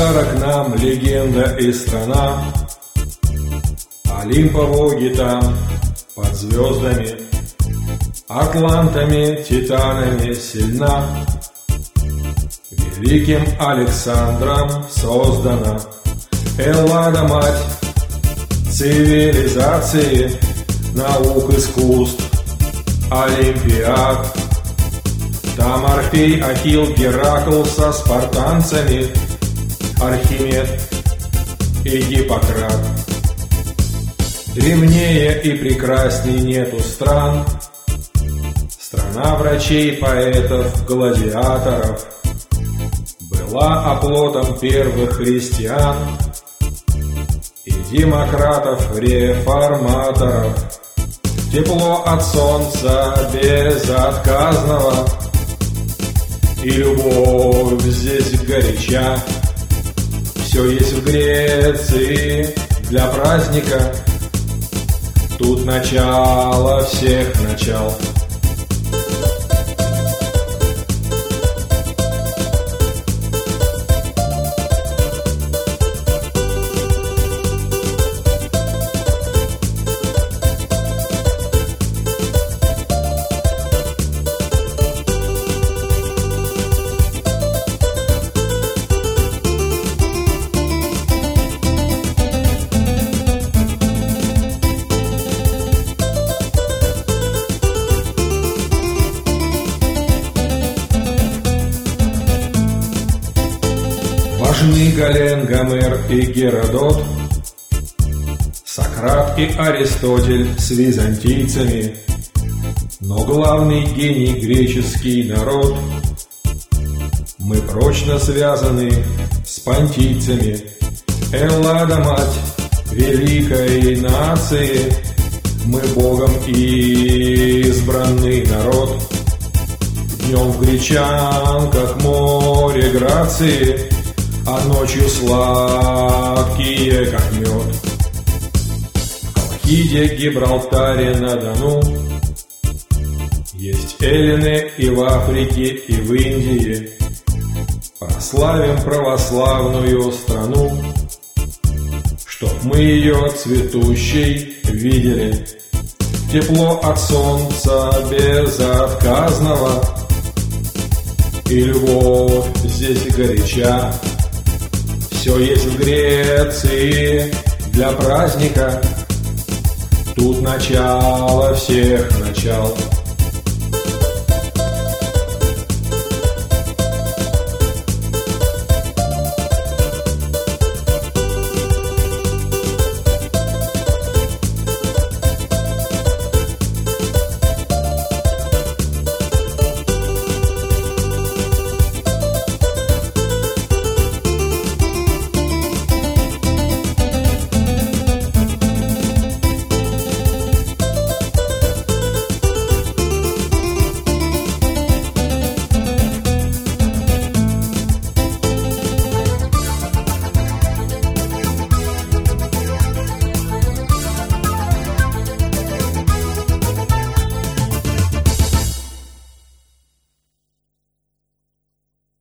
подарок нам легенда и страна. Олимповоги там под звездами, атлантами, титанами сильна. Великим Александром создана Эллада, мать цивилизации, наук, искусств, олимпиад. Там Орфей, Ахилл, Геракл со спартанцами, Архимед и Гиппократ. Древнее и прекрасней нету стран. Страна врачей, поэтов, гладиаторов была оплотом первых христиан и демократов, реформаторов. Тепло от солнца безотказного и любовь здесь горяча. Все есть в Греции для праздника. Тут начало всех начал. Важны Гален, Гомер и Геродот, Сократ и Аристотель с византийцами, но главный гений греческий народ. Мы прочно связаны с понтийцами. Эллада, мать великой нации, мы Богом избранный народ. Днем в гречанках море грации, а ночью сладкие, как мед. В Колхиде, Гибралтаре, на Дону есть эллины и в Африке, и в Индии. Прославим православную страну, чтоб мы ее цветущей видели. Тепло от солнца безотказного и любовь здесь горяча. Все есть в Греции для праздника. Тут начало всех начал.